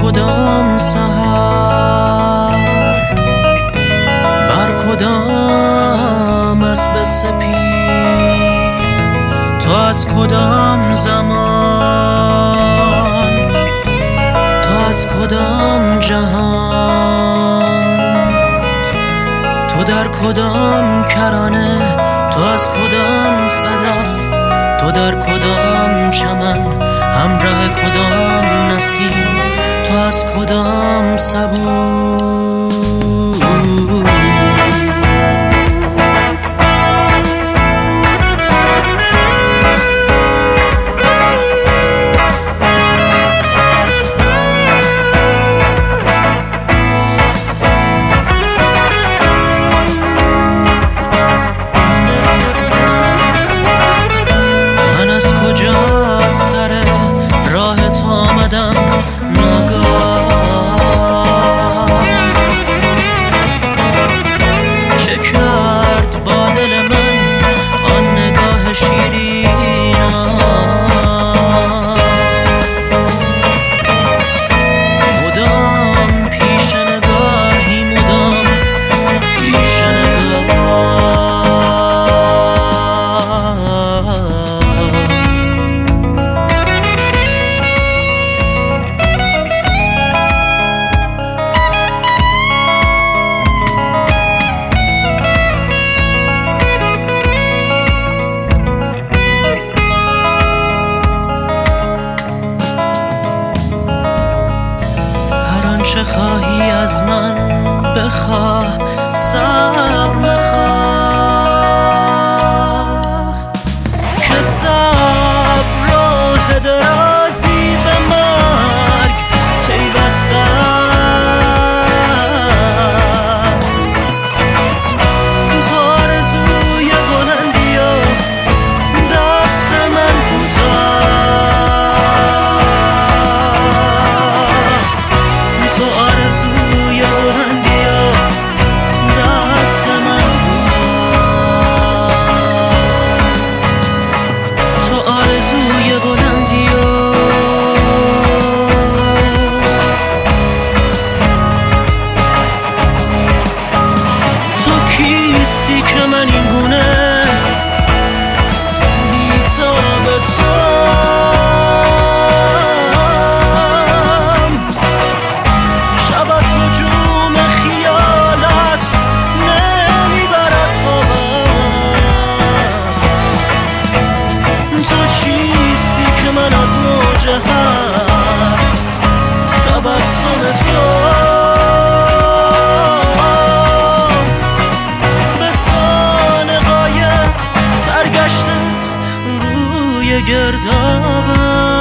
کدام سحر، بر کدام اسب سپید، تو از کدام زمان، تو از کدام جهان، تو در کدام کرانه، تو از کدام صدف، تو در کدام چمن، همراه کدام نسیم، تو از کدام سبو. چه خواهی از من بخواه، صبر مخواه که صبر راه درازی به مرگ پیوسته است. تو آرزوی بلندی و دست من کوتاه، که من این گونه بی‌تاب توام، شب از هجوم خیالت نمیبرد خوابم. تو چیستی که من از موج هر تبسم تو گردابم.